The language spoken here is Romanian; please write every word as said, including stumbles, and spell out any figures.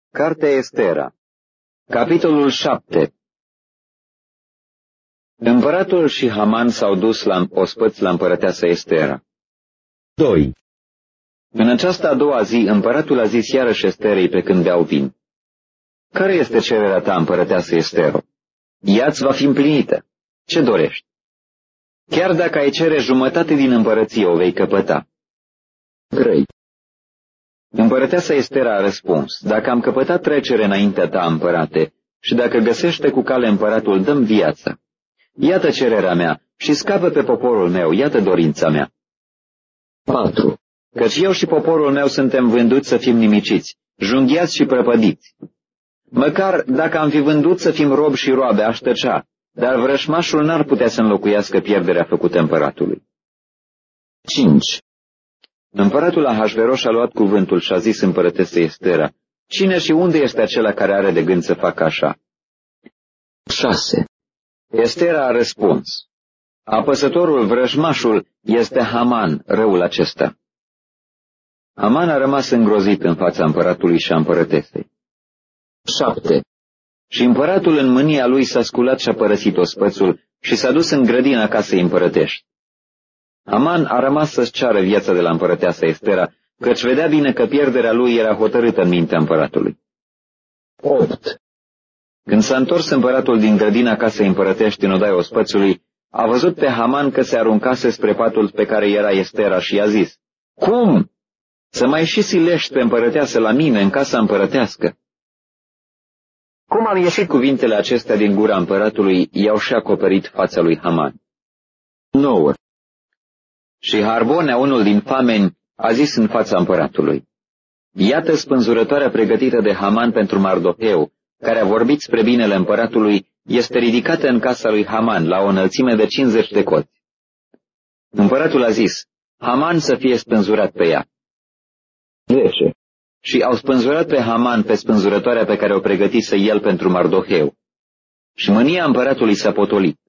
Cartea Estera, capitolul șapte. Împăratul și Haman s-au dus la ospăți la împărăteasa Estera. doi. În această a doua zi, împăratul a zis iarăși Esterei pe când beau vin: Care este cererea ta, împărăteasă Estero? Ea-ți va fi împlinită. Ce dorești? Chiar dacă ai cere jumătate din împărăție, o vei căpăta. trei. Împărăteasa Estera a răspuns: Dacă am căpătat trecere înaintea ta, împărate, și dacă găsește cu cale împăratul, dă-mi viața. Iată cererea mea și scapă pe poporul meu, iată dorința mea. patru. Căci eu și poporul meu suntem vânduți să fim nimiciți, junghiați și prăpădiți. Măcar dacă am fi vândut să fim robi și roabe, aș tăcea, dar vrășmașul n-ar putea să înlocuiască pierderea făcută împăratului. cinci. Împăratul Ahasveros a luat cuvântul și a zis împărătesei Estera: Cine și unde este acela care are de gând să facă așa? șase. Estera a răspuns: Apăsătorul, vrăjmașul, este Haman, răul acesta. Haman a rămas îngrozit în fața împăratului și a împărătesei. șapte. Și împăratul în mânia lui s-a sculat și a părăsit ospățul și s-a dus în grădina casei împărătești. Haman a rămas să-și ceară viața de la împărăteasa Estera, căci vedea bine că pierderea lui era hotărâtă în mintea împăratului. opt. Când s-a întors împăratul din grădina casei împărătești în odaia ospățului, a văzut pe Haman că se aruncase spre patul pe care era Estera și i-a zis: Cum? Să mai și silești pe împărăteasă la mine în casa împărătească? Cum au ieșit cuvintele acestea din gura împăratului, i-au și acoperit fața lui Haman. nouă. Și Harbonea, unul din fameni, a zis în fața împăratului: Iată spânzurătoarea pregătită de Haman pentru Mardoheu, care a vorbit spre binele împăratului, este ridicată în casa lui Haman la o înălțime de cincizeci de coți. Împăratul a zis: Haman să fie spânzurat pe ea. zece. Și au spânzurat pe Haman pe spânzurătoarea pe care o pregătise el pentru Mardoheu. Și mânia împăratului s-a potolit.